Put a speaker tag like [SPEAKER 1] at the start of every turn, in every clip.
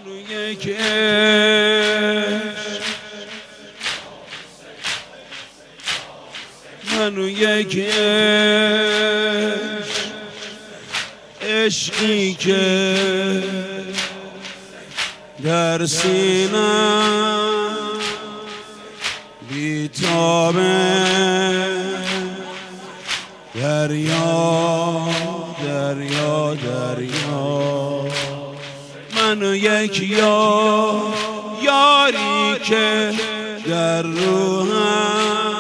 [SPEAKER 1] منو یک عشق، منو یک عشق، عشقی که در سینم بیتابه، دریا دریا دریا. منو یک یاری که در روحم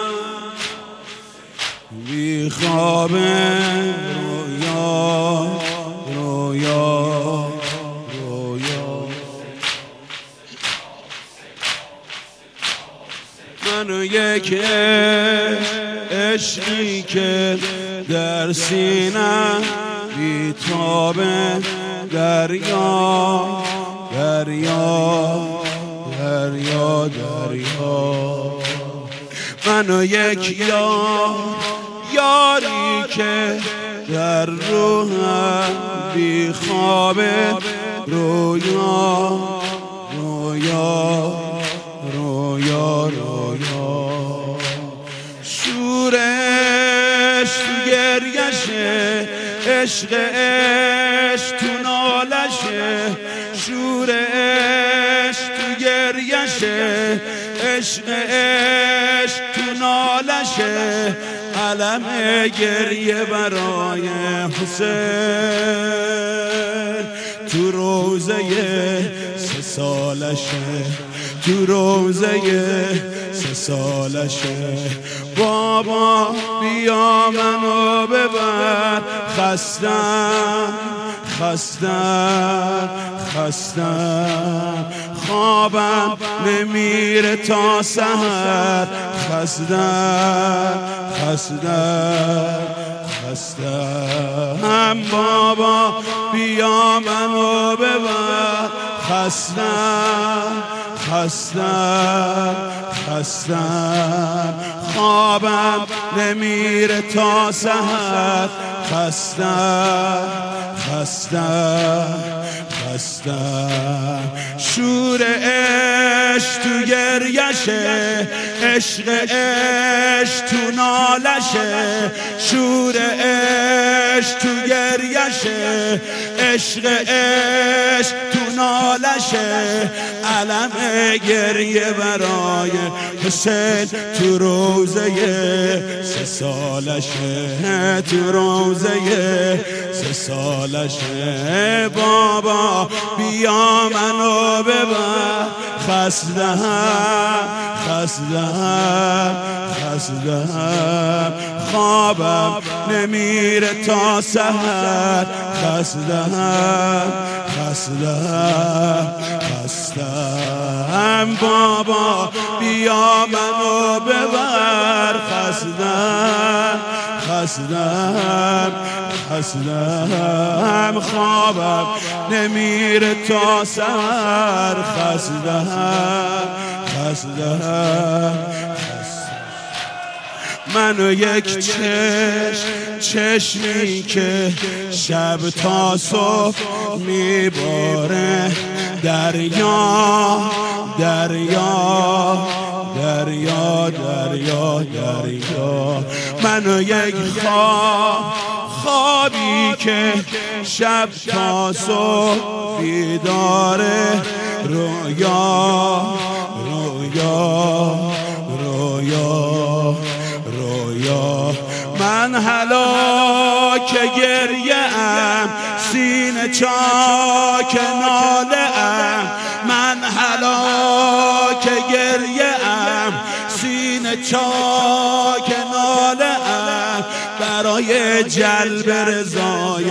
[SPEAKER 1] بی خوابه، رویا رویا رویا. منو یک عشقی که در سینم بیتابه، دریا دریا دریا دریا. منو یک یاری که در روحم بی خوابه، رویا رویا رویا رویا. شورش تو گریشه، عشق عشق تو نالشه، شورش تو گریشه، عشق عشق تو نالشه. علم گریه برای حسین تو روزه 3 سالشه، تو روزه 3 سالشه. بابا بیا منو ببر، خستم خستم خستم، خوابم نمیره تا سحر، خستم خستم خستم. بابا بیا منو ببر، خستم خستم خستم، خوابم نمیره تا سحر، خستم خستم خستم. شور عشق تو گریشه، عشق عشق تو نالشه، شور عشق تو گریشه، عشق عشق تو نالشه. علم گریه برای حسین تو روزه 3 سالشه، تو روزه 3 سالشه. بابا بیا منو ببر، خستم خستم خستم، خوابم نمیره تا سحر، خستم خستم خستم. بابا بیا منو ببر، خستم خستم خستم، خوابم نمیره تا سحر، خستم خستم. منو یک چشمی که شب تا صبح میباره، دریا دریا دریا دریا دریا. منو یک خوابی که شب تا صبح بیداره، رویا رویا رویا رویا. من هلاک گریه ام، سینه چاک ناله ام، من هلاک گریه ام، سینه چاک ناله ام، برای جلب رضای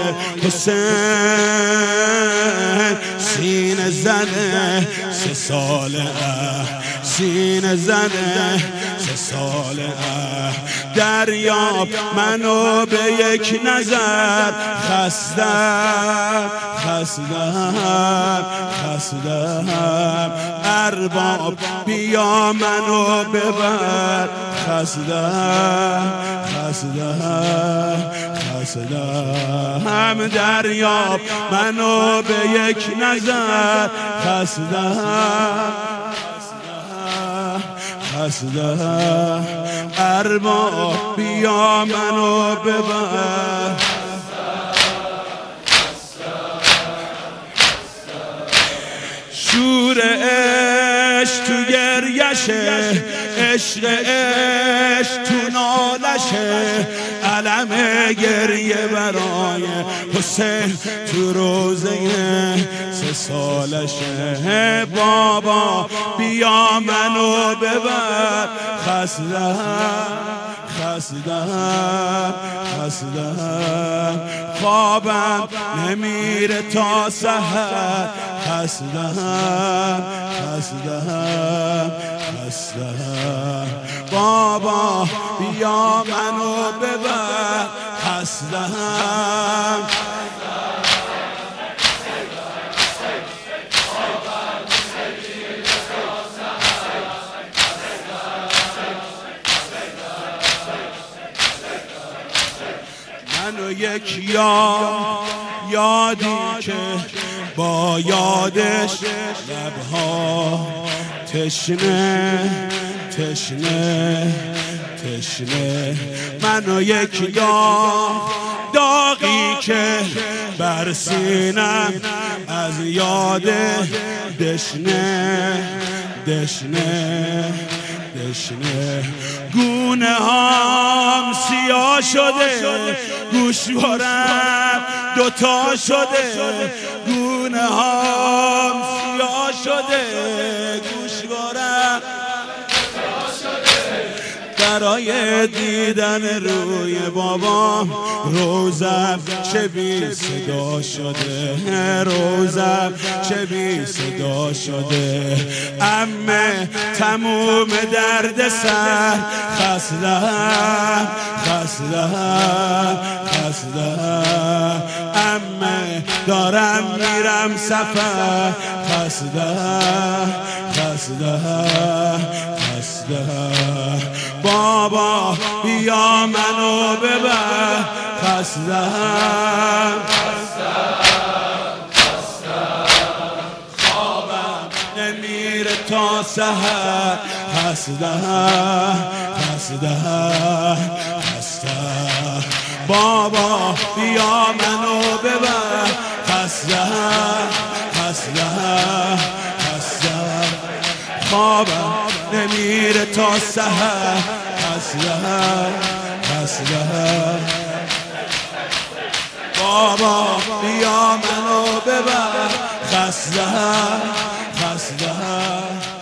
[SPEAKER 1] حسین. سینه زنه 3 ساله، سینه زنه 3 ساله، دریاب منو به یک نظر خستم ارباب بیا منو ببر خستم دریاب منو به یک نظر خستم ارباب بیا منو ببر شور عشق تو گریشه عشق عشق تو نالشه علم گریه برای حسین تو روزه 3 سالشه بابا بیا منو ببر خستم خوابم نمیره تا سحر خستم بابا بیا منو ببر خستم منو یک یادی که با یادش لبها تشنه منو یک داغی که بر سینم از یاد دشنه گونه هام سیاه شده گوشوارم 2 تا شده گونه هام سیاه شده گوشوارم برای دیدن روی بابا روزم چه بی صدا شده روزم چه بی صدا شده عمه تموم درد سر خستم عمه دارم میرم سفر خستم بابا بیا منو ببر خستم خوابم نمیره تا سحر خستم بابا بیا منو ببر خستم خوابم نمیره تا سحر خستم بابا بیا منو ببر خستم